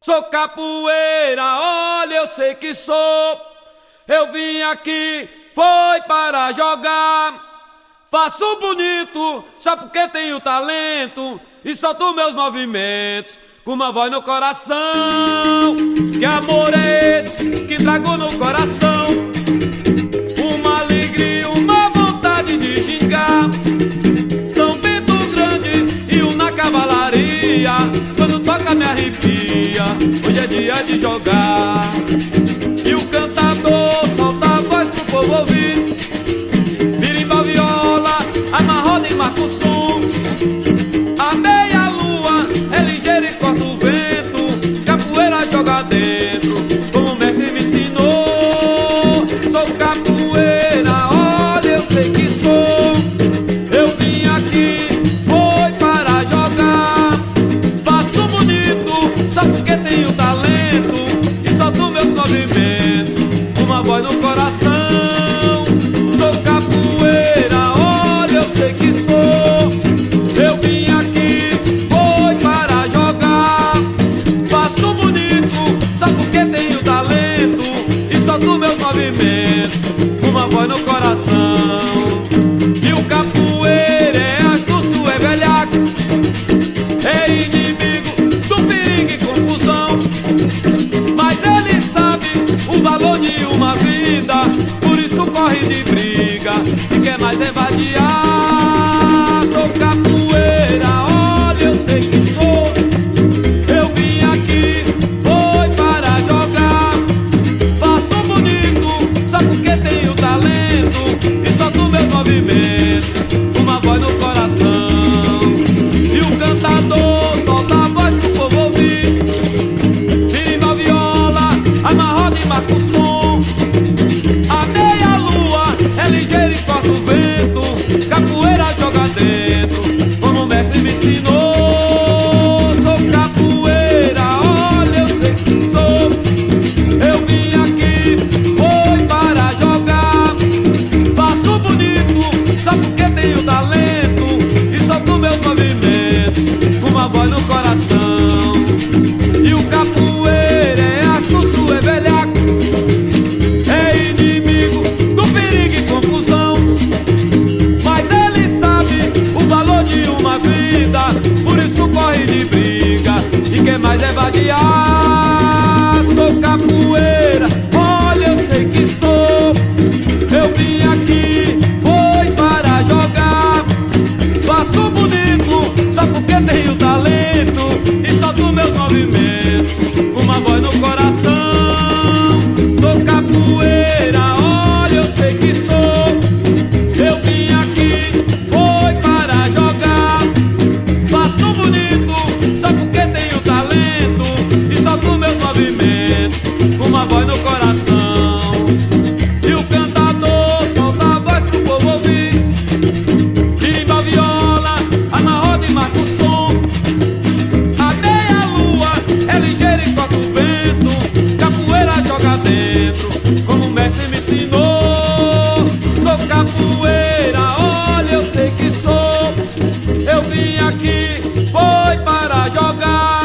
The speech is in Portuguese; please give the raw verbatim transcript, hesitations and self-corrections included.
Sou capoeira, olha, eu sei que sou. Eu vim aqui, foi para jogar. Faço bonito, só porque tenho talento. E solto meus movimentos com uma voz no coração. Que amor é esse que trago no coração? Uma alegria, uma vontade de gingar. São Bento Grande e um na cavalaria. Quando toca me arrepia, hoje é dia de jogar. E o cantador solta a voz pro povo ouvir. Birimbau, viola, amarroda e marca o som. A meia lua é ligeira e corta o vento. Capoeira joga dentro, como o mestre me ensinou. Sou capoeira, olha, eu sei que sou. Eu vim aqui, foi para jogar. Faço bonito, só porque tenho talento. E solto meus movimentos, uma voz no coração. Sou capoeira, olha, eu sei que sou. Eu vim aqui, foi para jogar. Faço bonito, só porque tenho talento. E solto meus movimentos, uma voz no coração. E o capoeira é astuto, é velhaco, é inimigo do perigo e confusão. Mas ele sabe o valor de uma vida, por isso corre de briga e quer mais é vadiar. Sou capoeira, olha, eu sei que sou. Eu vim aqui, foi para jogar. Faço bonito, só porque tenho talento. E solto meus movimentos, uma voz no coração. E o cantador solta a voz pro povo ouvir. Birimbau, viola, amarroda e marca o som. A meia lua é ligeira e corta o vento. Capoeira joga dentro, como o mestre me ensinou. Sou capoeira, olha, eu sei que sou. Eu vim aqui, foi para jogar. Faço bonito, só porque tenho talento. E solto meus movimentos, com uma voz no coração. E o capoeira é astuto, é velhaco, é inimigo do perigo e confusão. Mas ele sabe o valor de uma vida, por isso corre de briga e quer mais é vadiar. Sou capoeira, olha, eu sei que sou. Eu vim aqui, foi para jogar. Faço bonito, só porque tenho talento. E solto meus movimentos, com uma voz no coração. Sou capoeira, olha, eu sei que sou. Eu vim aqui, foi para jogar. Faço bonito, só porque tenho talento. E solto meus movimentos, com uma voz no coração. E o cantador solta a voz pro povo ouvir. Birimbau, viola, amarroda e marca o som. A meia lua é ligeira e corta o vento. Capoeira joga dentro, como o mestre me ensinou. Sou capoeira, olha, eu sei que sou. Eu vim aqui, foi para jogar.